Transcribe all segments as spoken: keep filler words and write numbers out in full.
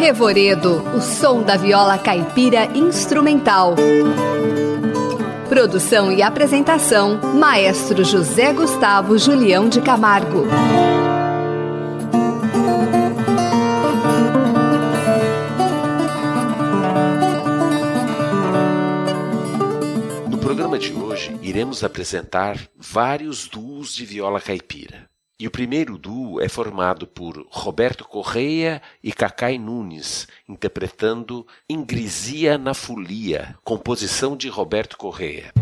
Revoredo, o som da viola caipira instrumental. Produção e apresentação, Maestro José Gustavo Julião de Camargo. No programa de hoje, iremos apresentar vários duos de viola caipira. E o primeiro duo é formado por Roberto Correia e Cacai Nunes, interpretando Ingresia na Folia, composição de Roberto Correia.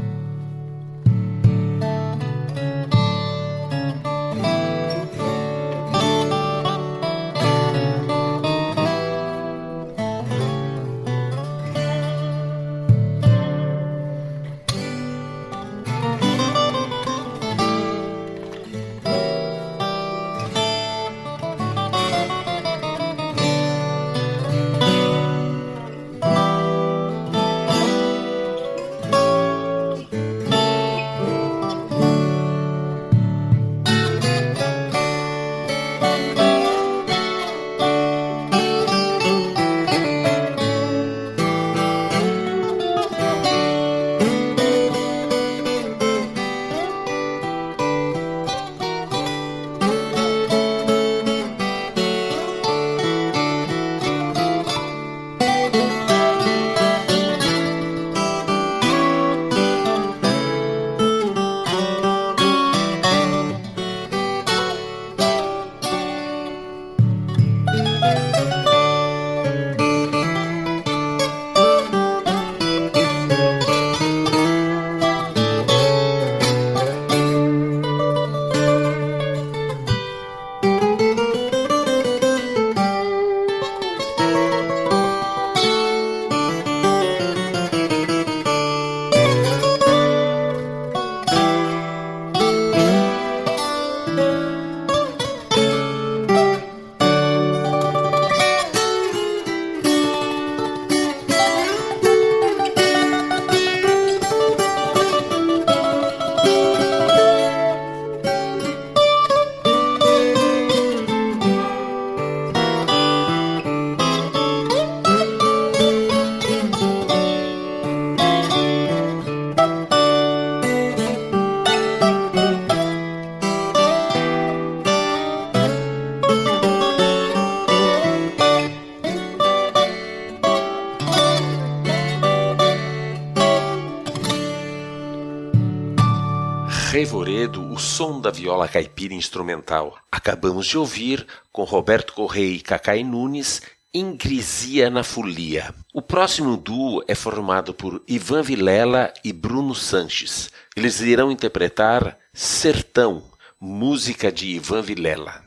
Revoredo, o som da viola caipira instrumental. Acabamos de ouvir, com Roberto Correia e Cacai Nunes, Ingresia na Folia. O próximo duo é formado por Ivan Vilela e Bruno Sanches. Eles irão interpretar Sertão, música de Ivan Vilela.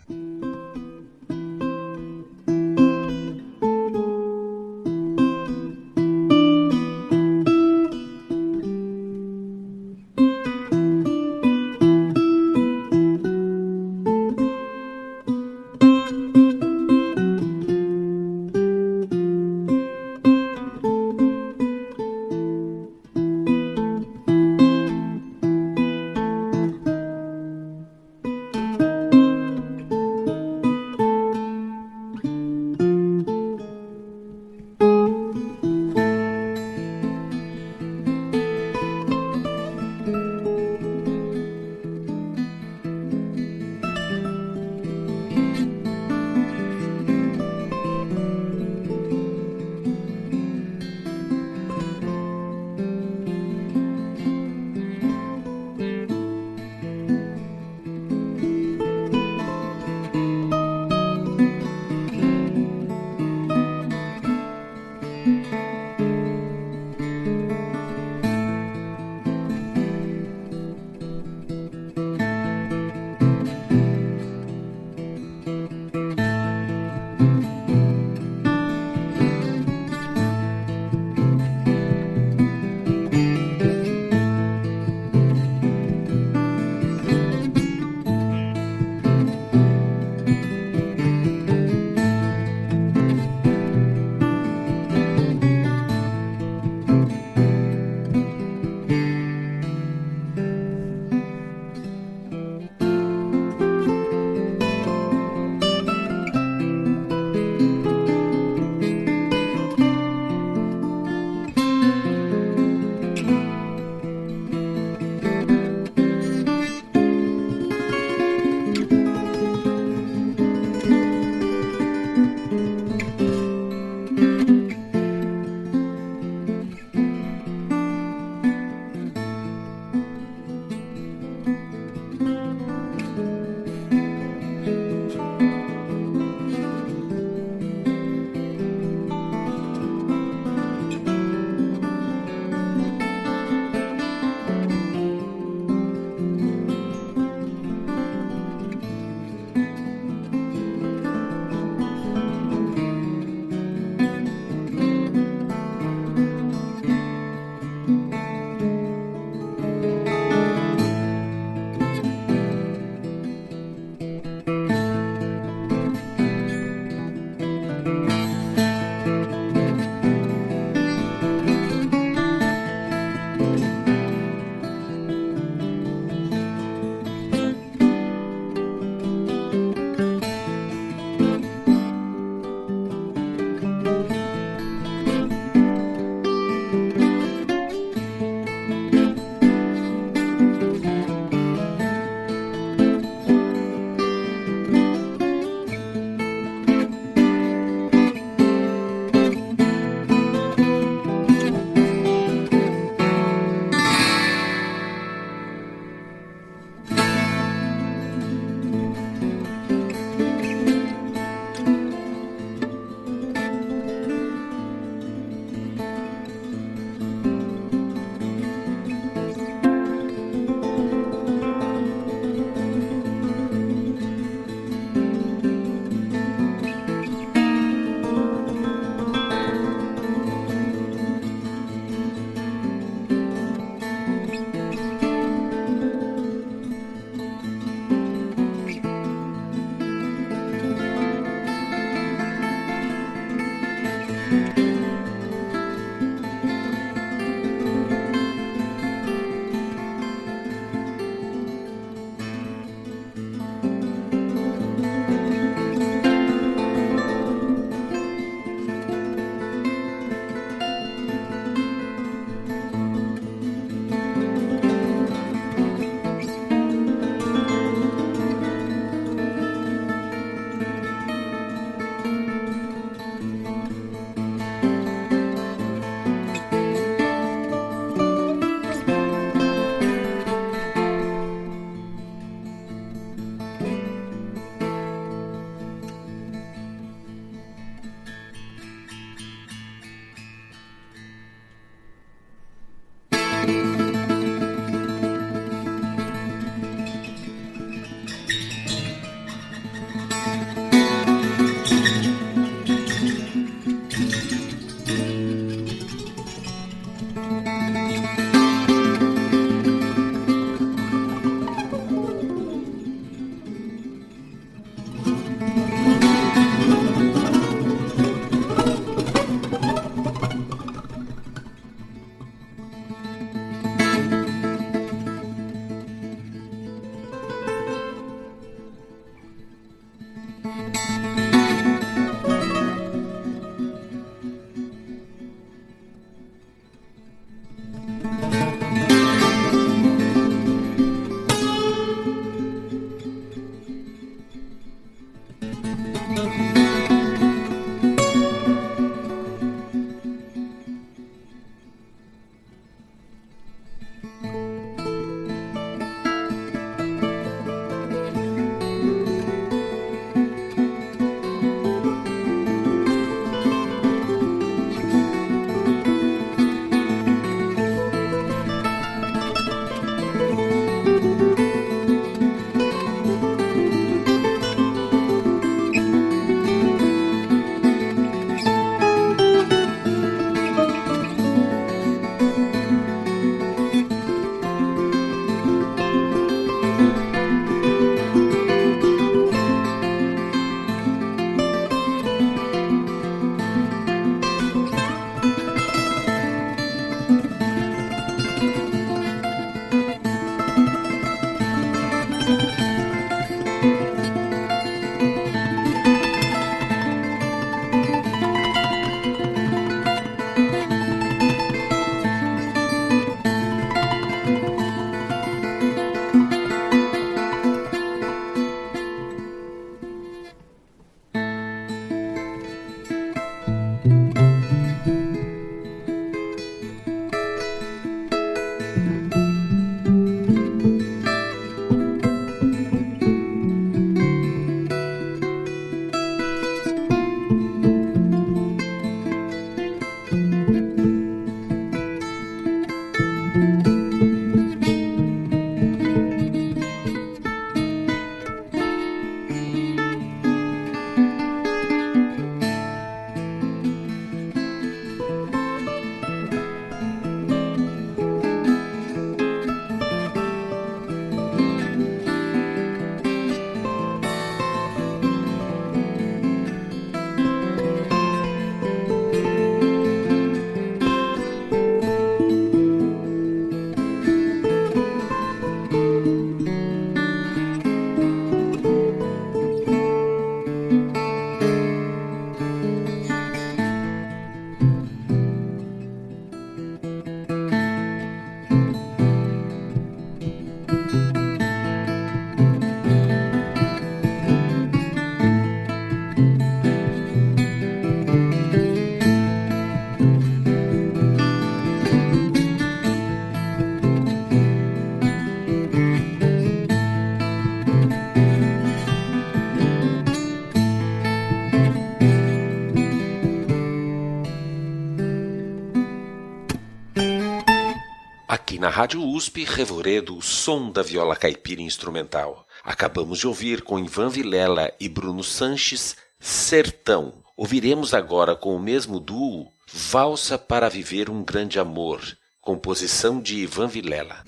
Aqui na Rádio U S P, Revoredo, o som da viola caipira instrumental. Acabamos de ouvir com Ivan Vilela e Bruno Sanches, Sertão. Ouviremos agora com o mesmo duo, Valsa para Viver um Grande Amor, composição de Ivan Vilela.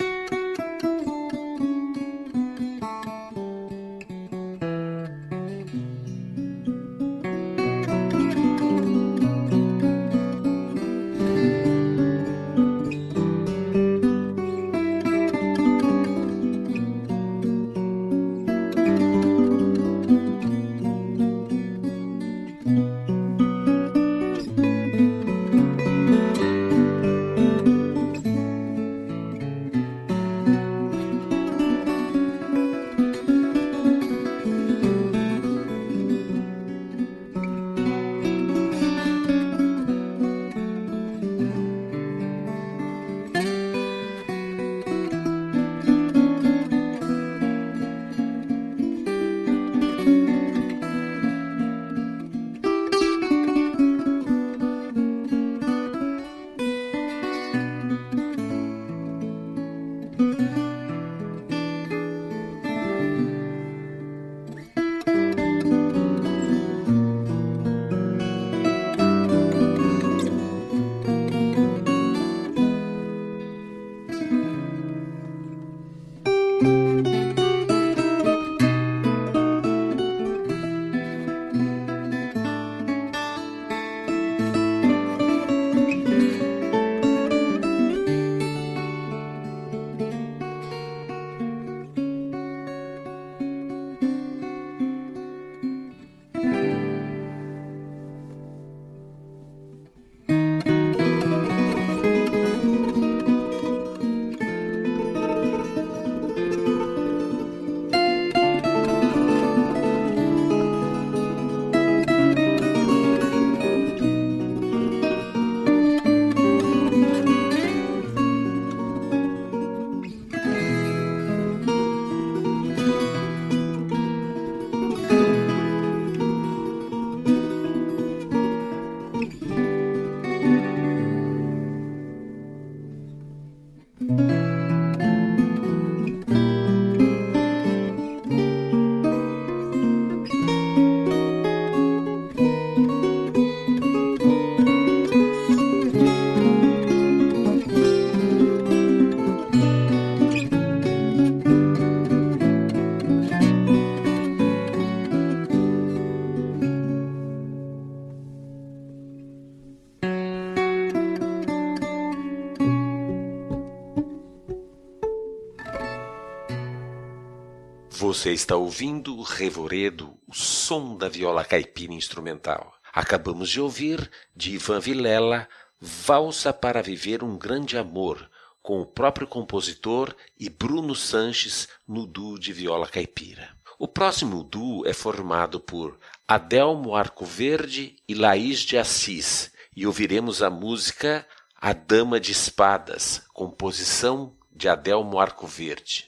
Você está ouvindo Revoredo, o som da viola caipira instrumental. Acabamos de ouvir, de Ivan Vilela, Valsa para Viver um Grande Amor, com o próprio compositor e Bruno Sanches no duo de viola caipira. O próximo duo é formado por Adelmo Arcoverde e Laís de Assis, e ouviremos a música A Dama de Espadas, composição de Adelmo Arcoverde.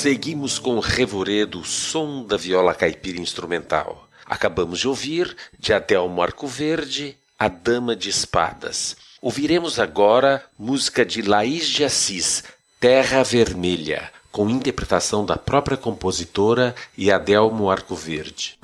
Seguimos com Revoredo, o som da viola caipira instrumental. Acabamos de ouvir, de Adelmo Arcoverde, A Dama de Espadas. Ouviremos agora música de Laís de Assis, Terra Vermelha, com interpretação da própria compositora e Adelmo Arcoverde.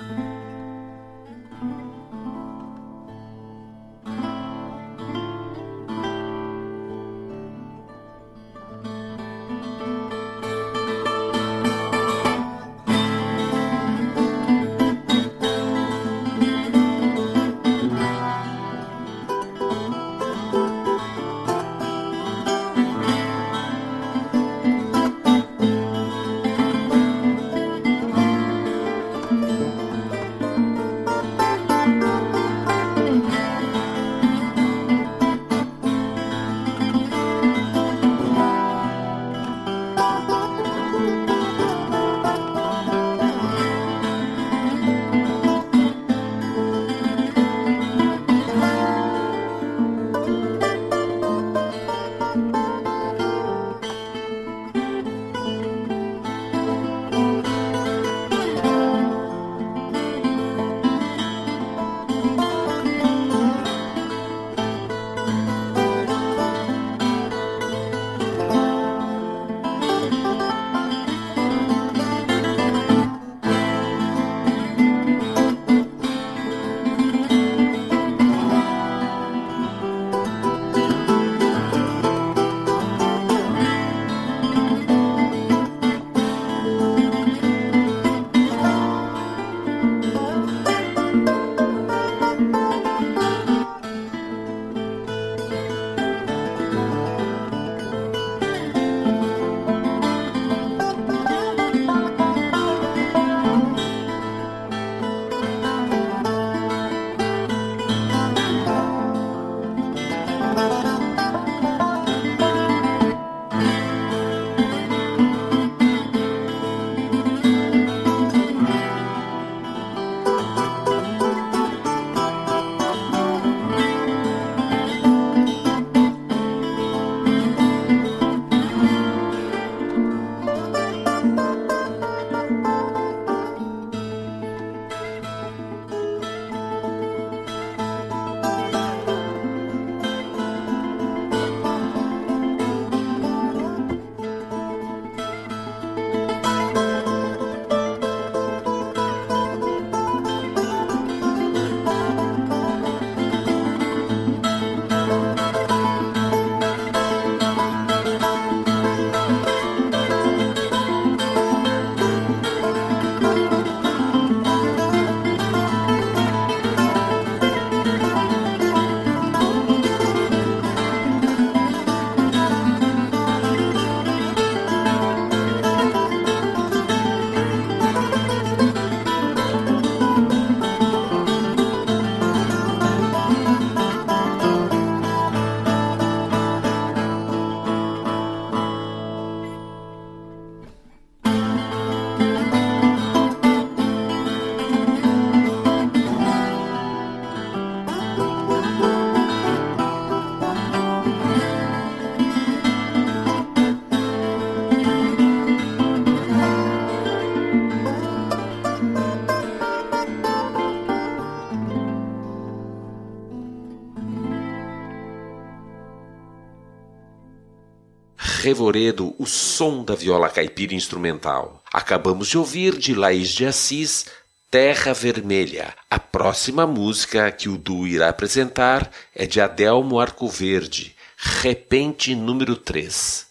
Revoredo, o som da viola caipira instrumental. Acabamos de ouvir de Laís de Assis, Terra Vermelha. A próxima música que o duo irá apresentar é de Adelmo Arcoverde, Repente número três.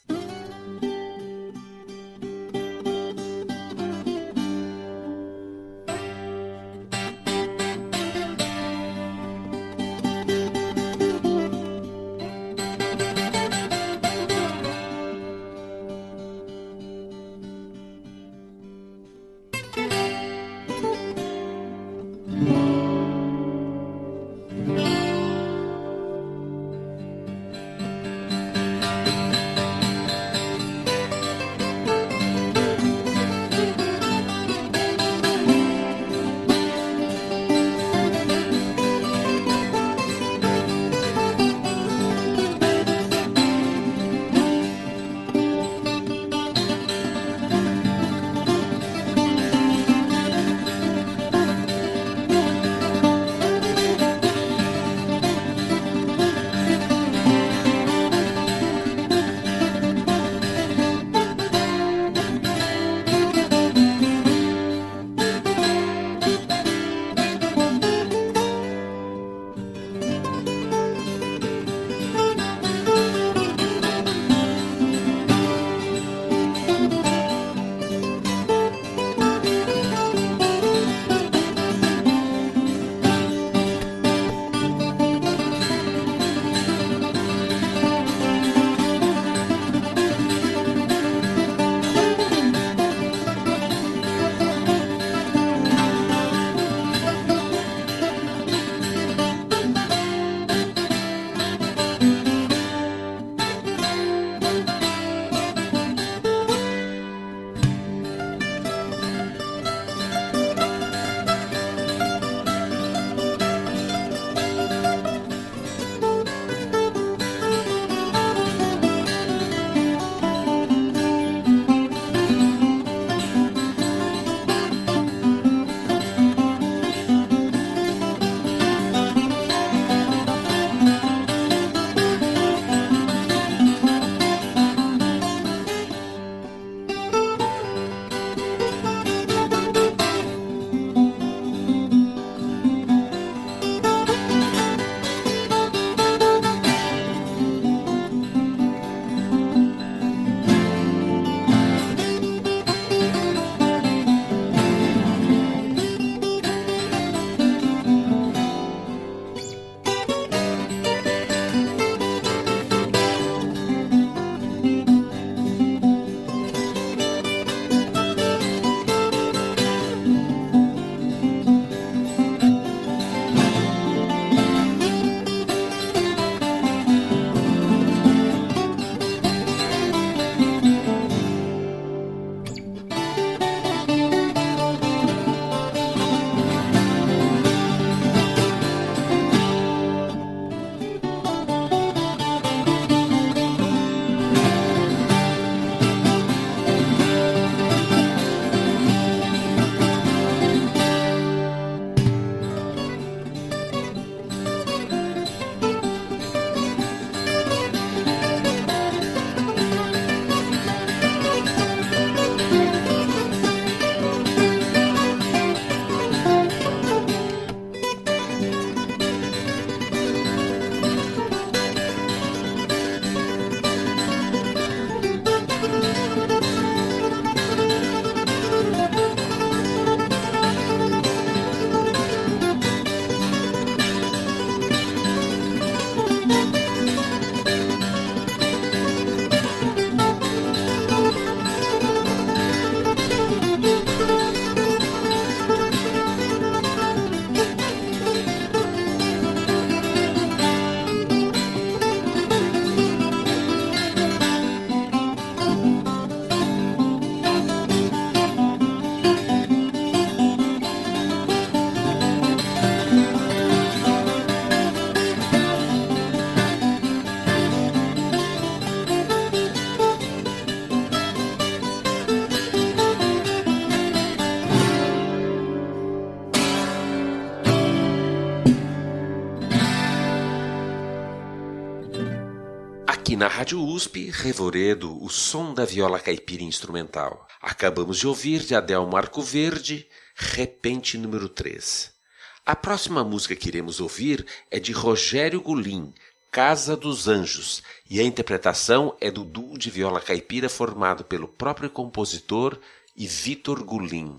na Rádio U S P, Revoredo, o som da viola caipira instrumental. Acabamos de ouvir de Adelmo Arcoverde, Repente número três. A próxima música que iremos ouvir é de Rogério Gulim, Casa dos Anjos, e a interpretação é do duo de viola caipira formado pelo próprio compositor e Vitor Gulim.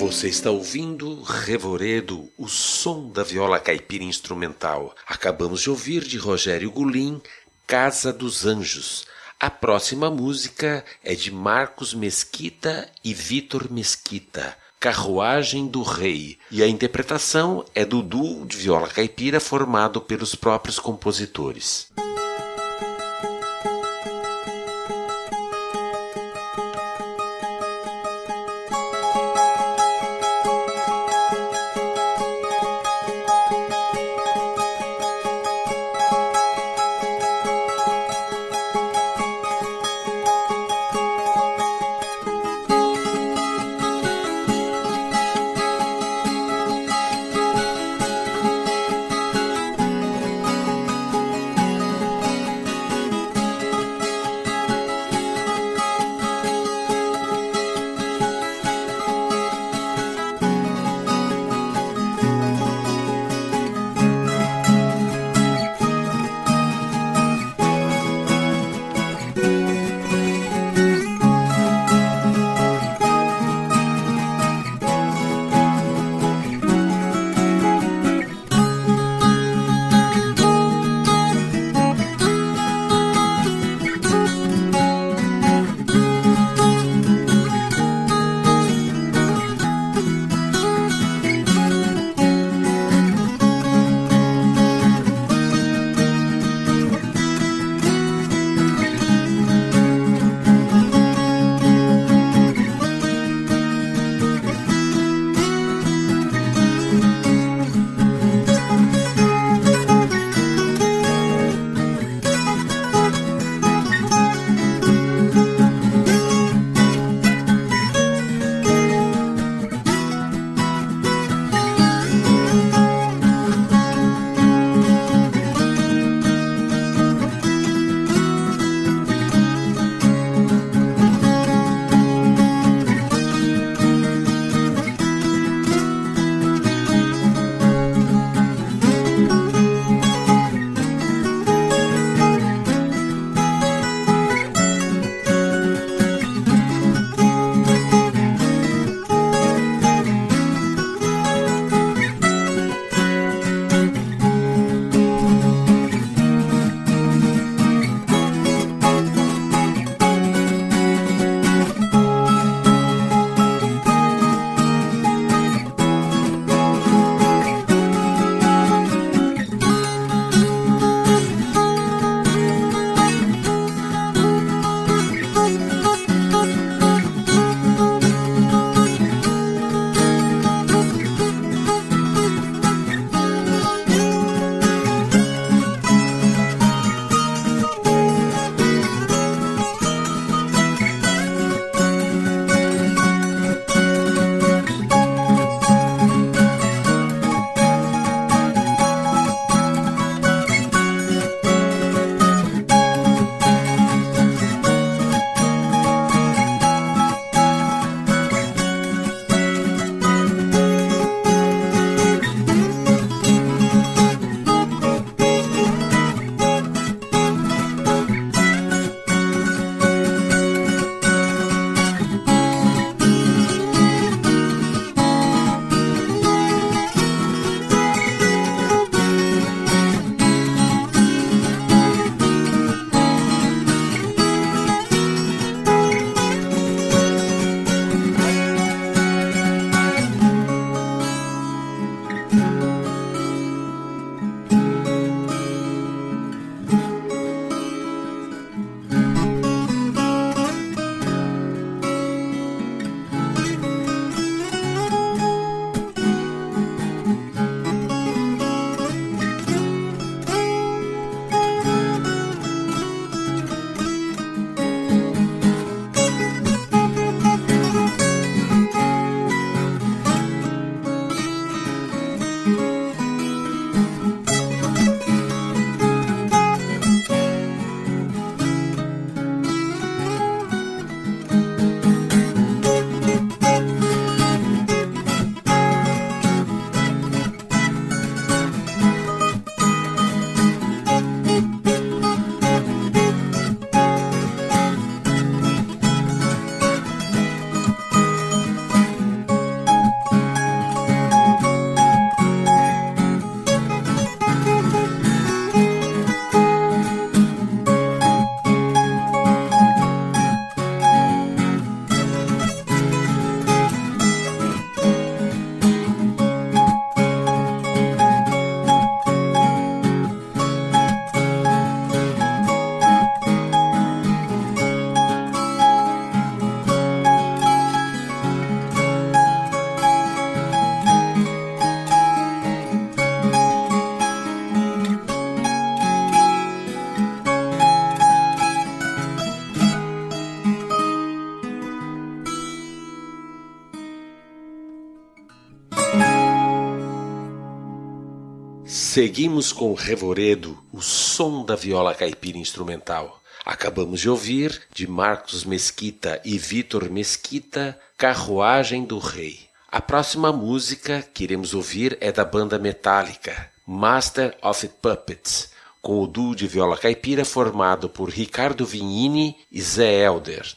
Você está ouvindo Revoredo, o som da viola caipira instrumental. Acabamos de ouvir de Rogério Gulim, Casa dos Anjos. A próxima música é de Marcos Mesquita e Vitor Mesquita, Carruagem do Rei, e a interpretação é do duo de viola caipira formado pelos próprios compositores. Seguimos com Revoredo, o som da viola caipira instrumental. Acabamos de ouvir, de Marcos Mesquita e Vitor Mesquita, Carruagem do Rei. A próxima música que iremos ouvir é da banda Metallica, Master of Puppets, com o duo de viola caipira formado por Ricardo Vignini e Zé Helder.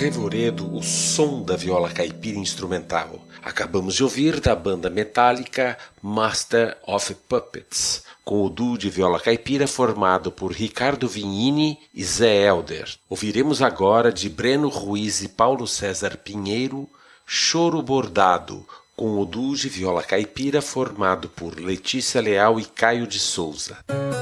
Revoredo, o som da viola caipira instrumental. Acabamos de ouvir da banda metálica Master of Puppets, com o duo de viola caipira formado por Ricardo Vignini e Zé Helder. Ouviremos agora de Breno Ruiz e Paulo César Pinheiro, Choro Bordado, com o duo de viola caipira formado por Letícia Leal e Caio de Souza.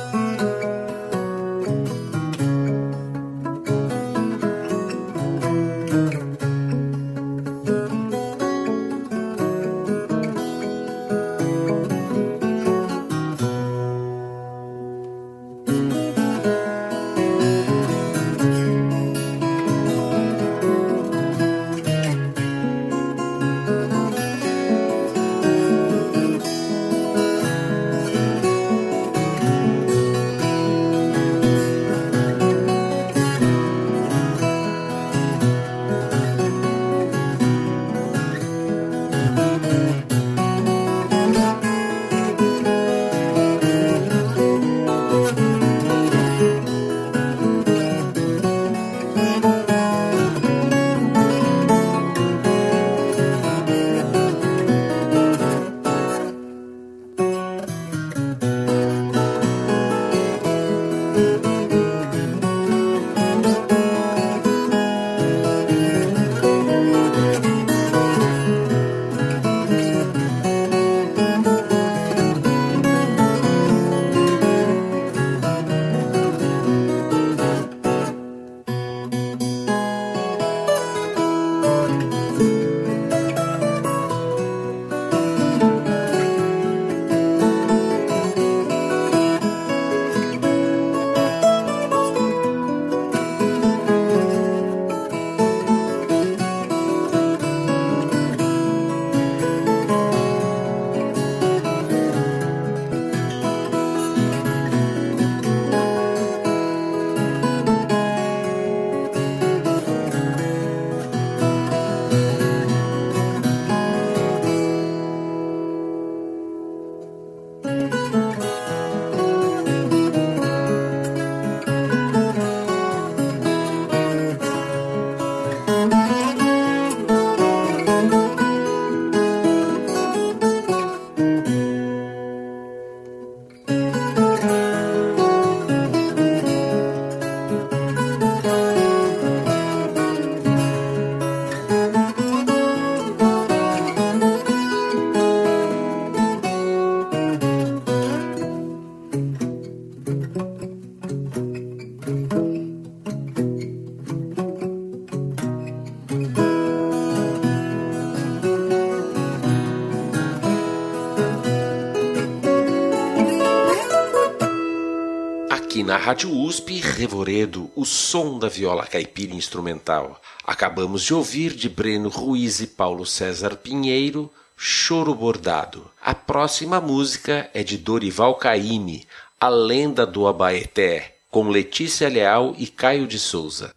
Aqui na Rádio U S P, Revoredo, o som da viola caipira instrumental. Acabamos de ouvir de Breno Ruiz e Paulo César Pinheiro, Choro Bordado. A próxima música é de Dorival Caymmi, A Lenda do Abaeté, com Letícia Leal e Caio de Souza.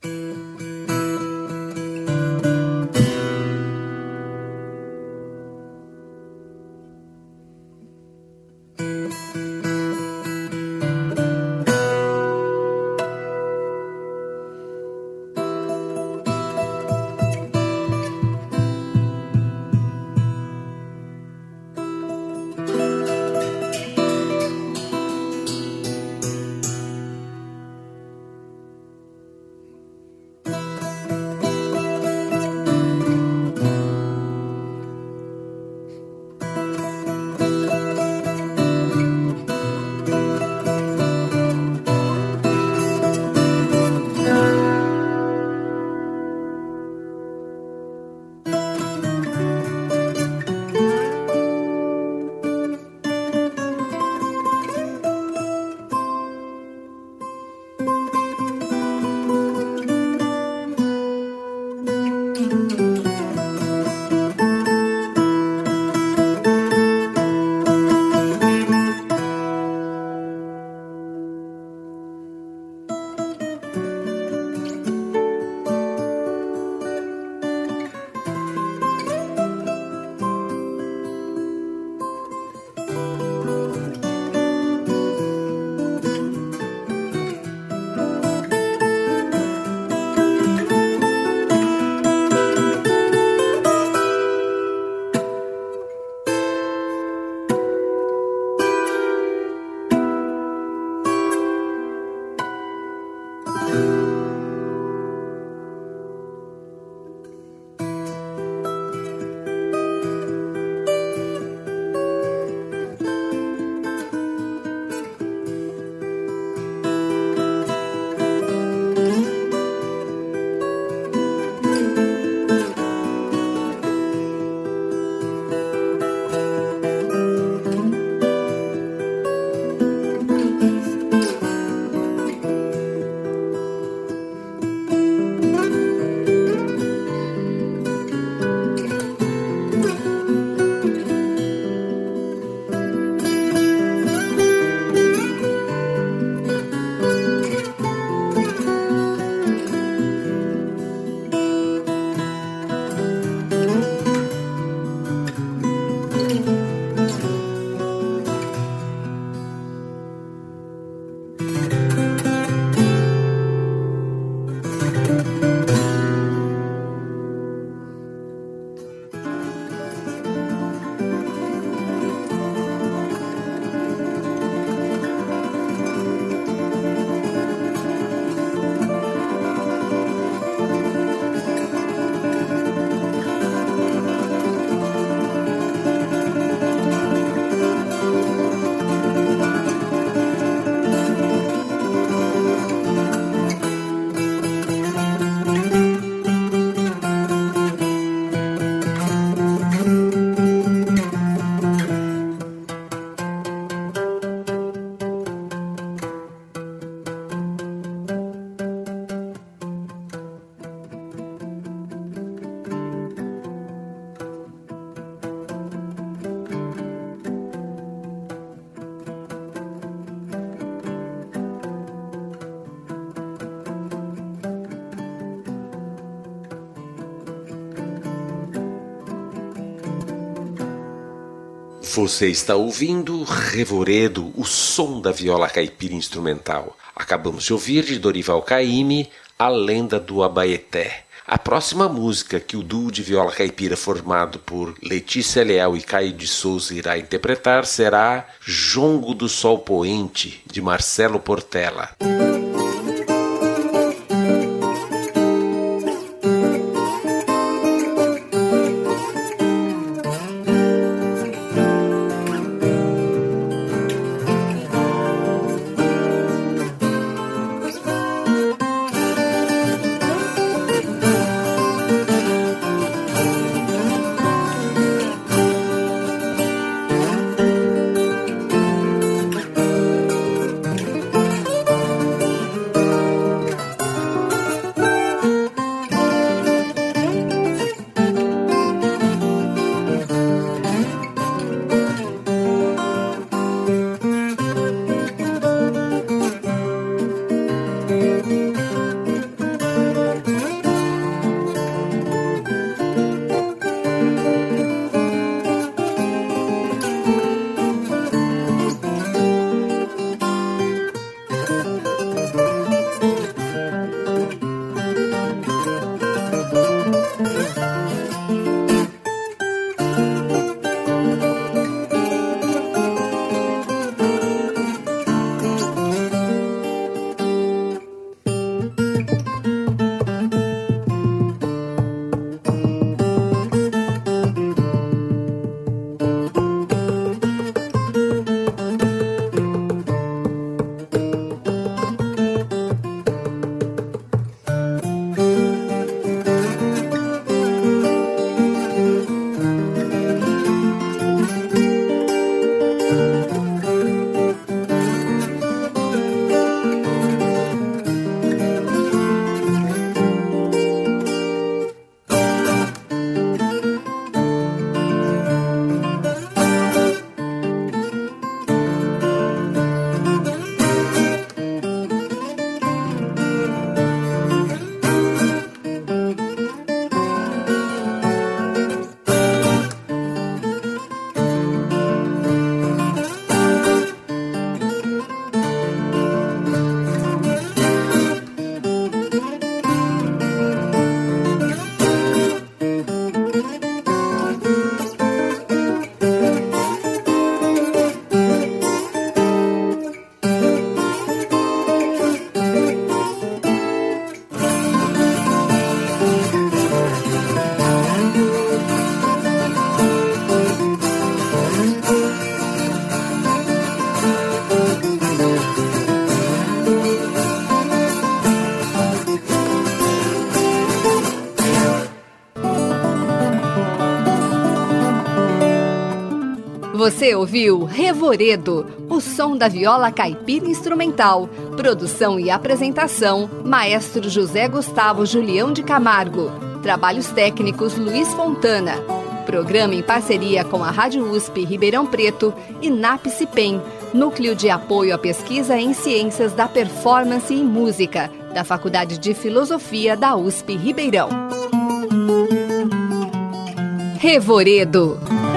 Você está ouvindo Revoredo, o som da viola caipira instrumental. Acabamos de ouvir de Dorival Caymmi, A Lenda do Abaeté. A próxima música que o duo de viola caipira formado por Letícia Leal e Caio de Souza irá interpretar será Jongo do Sol Poente, de Marcelo Portela. Você ouviu Revoredo, o som da viola caipira instrumental. Produção e apresentação, Maestro José Gustavo Julião de Camargo. Trabalhos técnicos, Luiz Fontana. Programa em parceria com a Rádio U S P Ribeirão Preto e NAPCIPEM, Núcleo de Apoio à Pesquisa em Ciências da Performance e Música, da Faculdade de Filosofia da U S P Ribeirão. Revoredo.